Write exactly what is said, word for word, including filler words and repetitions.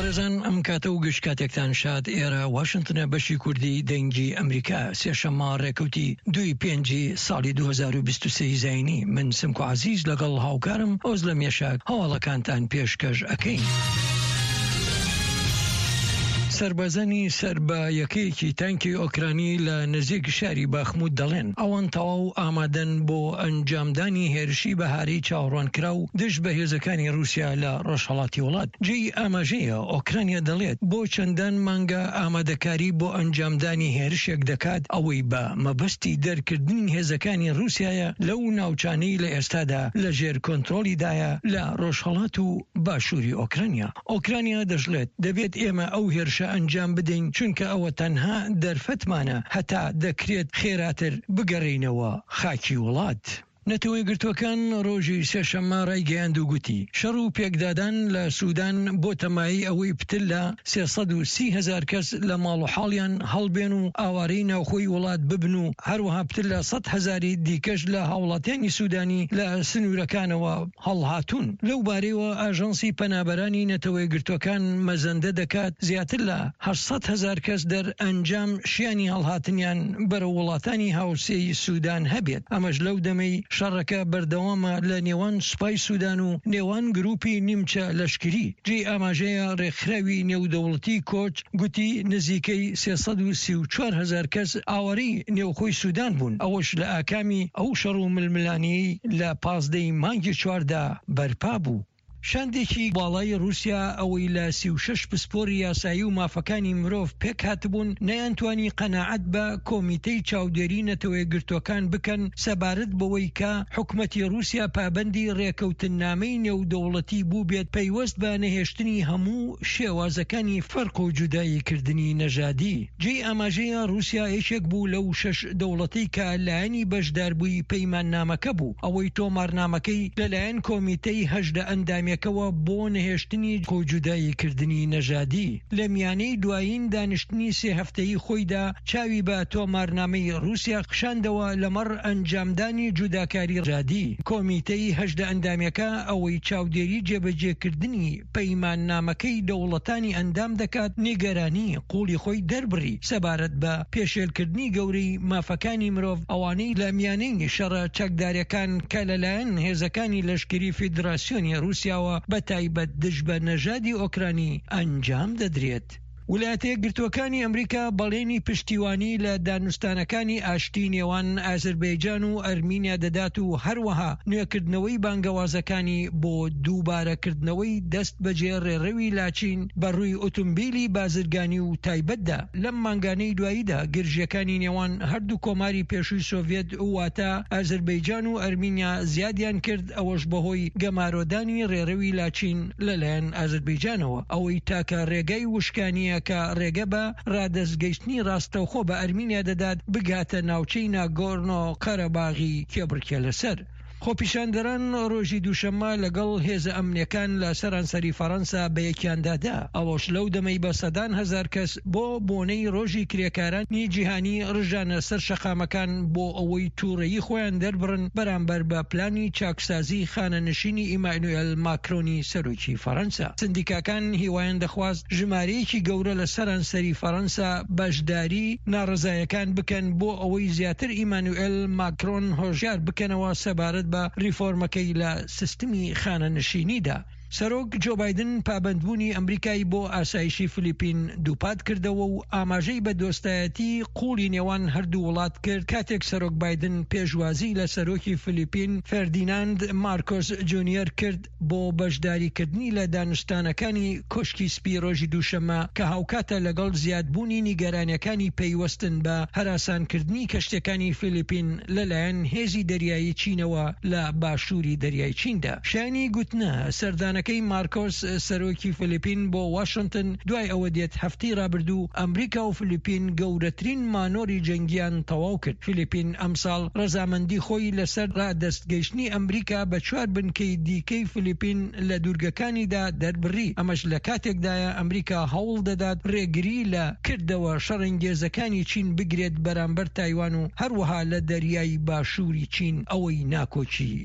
بەڕێزان ئەم کاتە و گشت کاتێکتان شاد ئێرە واشنتنە بەشی کوردی دەنگی ئەمریکا سێشەممە ڕێکەوتی دوی پێنجی ساڵی دوو هەزار و بیست و سێ زاینی من سمکو عزیز لەگەڵ هاوکارم ئۆز لە مێشاک هەواڵەکانتان پێشکەش ئەەکەین. سربەزانی سەر بە یەکەیەکی تانکی ئۆکرانی لە نزیک شاری باخمود دەڵێن ئەوان تەواو ئامادەن بۆ ئەنجامدانی هێرشی بەهاری چاوەڕوانکرا و دش بە هێزەکانی رووسیا لە ڕۆژهەڵاتی وڵات. جێی ئاماژەیە ئۆکرانیا دەڵێت بۆ چەندان مانگە ئامادەکاری بۆ ئەنجامدانی هێرشێک دەکات ئەوەی بە مەبەستی دەرکردنی هێزەکانی رووسیایە لەو ناوچانەی لە ئێستادا لە ژێر کۆنتڕۆلیدایە لە ڕۆژهەڵات و باشووری ئۆکرانیا. ئۆکرانیا دەژڵێت دەبێت ئێمە ئەو هێرشە ئەنجام بدەین چونکە ئەوە تەنها دەرفەتمانە هەتا دەکرێت خێراتر بگەڕینەوە خاکی وڵات. نەتەوەی گرتوەکان ڕۆژی سێشەممە ڕایگەیاند و گوتی شەڕ و پێکدادان لە سوودان بۆ تەمایی ئەوەی پتر لە سێسەد و سی هەزار کەس لە ماڵ و حاڵیان هەڵبێن و ئاوارەی ناوخۆی وڵات ببن و هەروەها پتر لە سەد هەزاری دیکەش لە هاوڵاتیانی سوودانی لە سنوورەکانەوە هەڵهاتوون. لەو بارەیەوە ئاژەنسی پەنابەرانی نەتەوەی گرتوەکان مەزەندە دەکات زیاتر لە هەشت هەزار کەس دەرئەنجام شیانی هەڵهاتنیان بەرە وڵاتانی هاوسێی سوودان هەبێت. ئەمەش لەو دەمەی شەڕەکە بەردەوامە لە نێوان سوپای سوودان و نێوان گروپی نیمچە لەشکری. جێ ئاماژەیە ڕێکخراوی نێودەوڵەتی کۆچ گوتی نزیکەی سێسەد و سی و چوار هەزار کەس ئاوەرەی نێوخۆی سوودان بوون. ئەوەش لە ئاکامی ئەو شەڕ و ململانیی لە پازدەی مانگی چواردا بەرپا بوو. شاندێکی باڵای رووسیا ئەوەی لە سی و شەش پسپۆری یاسایی و مافەکانی مرۆڤ پێک هاتبوون نەیانتوانی قەناعەت بە کۆمیتەی چاودێری نەتەوەی گرتوەکان بکەن سەبارەت بەوەی کە حکومەتی رووسیا پابەندی ڕێکەوتنامەی نێودەوڵەتی بوو بێت پەیوەست بە نەهێشتنی هەموو شێوازەکانی فەرق و جوداییکردنی نەژادی. جێی ئاماژەیە رووسیا یەکێک بوو لەو شەش دەوڵەتەی کە لایەنی بەشداربووی پەیماننامەکە بوو ئەوەی تۆمارنامەکەی لەلایەن کۆمیتەی هەژدە ئەندامی کەوە بۆ نەهێشتنی کۆجوداییکردنی نەژادی. لە میانەی دوایین دانیشتنی سێ هەفتەیی خۆیدا چاوی بە تۆمارنامەی رووسیا خشاندەوە لەمەڕ ئەنجامدانی جوداکاری نەژادی. کۆمیتەی هەژدە ئەندامیەکە ئەوەی چاودێری جێبەجێکردنی پەیماننامەکەی دەوڵەتانی ئەندام دەکات نیگەرانی قوڵی خۆی دەربڕی سەبارەت بە پێشێلکردنی گەورەی مافەکانی مرۆڤ ئەوانەی لە میانەی شەڕە چەکداریەکان کە لەلایەن هێزەکانی لەشکری فیدراسیۆنی رووسیا بە تایبەت دژ بە نەژادی ئۆکرانی ئەنجام دەدرێت. ویلایەتە یەکگرتووەکانی ئەمریکا بەڵێنی پشتیوانی لە دانوستانەکانی ئاشتی نێوان ئازەربەیجان و ئەرمینیا دەدات و هەروەها نوێکردنەوەی بانگەوازەکانی بۆ دووبارەکردنەوەی دەست بەجێ ڕێڕەوی لاچین بەڕووی ئۆتۆمبیلی بازرگانی و تایبەتدا. لەم مانگانەی دواییدا گرژیەکانی نێوان هەردوو کۆماری پێشووی سۆڤێت واتە ئازەربەیجان و ئەرمینیا زیادیان کرد ئەوەش بەهۆی گەمارۆدانی ڕێڕەوی لاچین لەلایەن ئازەربەیجانەوە ئەوەی تاکە ڕێگەی وشکانیە کە ڕێگە بە ڕادەستگەیشتنی ڕاستەوخۆ بە ئەرمینیا دەدات بگاتە ناوچەی ناگۆرنۆ قەرەباغی کێبڕکێ لەسەر. خۆپیشاندەران ڕۆژی دووشەممە لەگەڵ هێزە ئەمنیەکان لە سەرانسەری فەڕەنسا بە یەکیاندادا ئەوەش لەو دەمەی بە سەدان هەزار کەس بۆ بۆنەی ڕۆژی کرێکارانی جیهانی ڕژانە سەر شەقامەکان بۆ ئەوەی تووڕەیی خۆیان دەربڕن بەرامبەر بە پلانی چاکسازی خانەنشینی ئیمانوئێل ماکرۆنی سەرۆکی فەڕەنسا. سندیکاکان هیوایان دەخواست ژمارەیەکی گەورە لە سەرانسەری فەڕەنسا بەشداری ناڕزایەکان بکەن بۆ ئەوەی زیاتر ئیمانوئێل ماکرۆن هۆژیار بکەنەوە سەبارەت بە ریفۆرمەکەی لە سیستمی خانەنشینیدا. سەرۆک جۆ بایدن پابەندبوونی ئەمریکای بۆ ئاسایشی فلیپین دووپات کردەوە و ئاماژەی بە دۆستایەتی قوڵی نێوان هەردوو وڵات کرد کاتێک سەرۆک بایدن پێشوازی لە سەرۆکی فلیپین فەردیناند مارکۆس جونیەر کرد بۆ بەشداریکردنی لە دانوستانەکانی کۆشکی سپی ڕۆژی دووشەممە کە هاوکاتە لەگەڵ زیادبوونی نیگەرانیەکانی پەیوەستن بە هەراسانکردنی کەشتەکانی فلیپین لەلایەن هێزی دەریایی چینەوە لە باشووری دەریای چیندا. شانی گوتنە سەردان نەکەی مارکۆس سەرۆکی فلیپین بۆ واشنتن دوای ئەوە دێت هەفتەی ڕابردوو ئەمریکا و فلیپین گەورەترین مانۆری جەنگیان تەواو کرد. فلیپین ئەمساڵ ڕەزامەندی خۆی لەسەر ڕادەستگەیشتنی ئەمریکا بە چوار بنکەی دیکەی فلیپین لە دوورگەکانیدا دەربڕی. ئەمەش لە کاتێکدایە ئەمریکا هەوڵ دەدات ڕێگری لە کردەوە شەڕەنگێزەکانی چین بگرێت بەرامبەر تایوان و هەروەها لە دەریای باشووری چین ئەوەی ناکۆچی